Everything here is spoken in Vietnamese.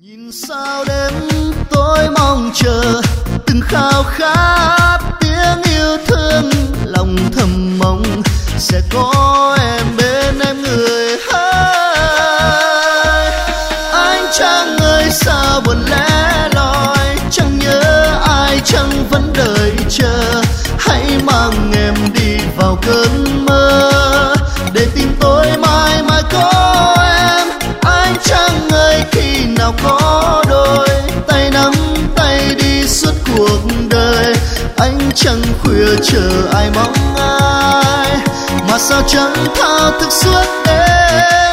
Nhìn sao đêm tôi mong chờ từng khao khát tiếng yêu thương, lòng thầm mong sẽ có em bên em người hỡi. Anh chàng ơi sao buồn lẻ loi, chẳng nhớ ai chẳng vẫn đợi chờ. Hãy mang em đi vào cơn mơ để tim tôi mãi mãi có em. Anh chàng ơi khi nào có đôi tay nắm tay đi suốt cuộc đời. Anh chẳng khuya chờ ai mong ai, mà sao chẳng thao thức suốt đêm.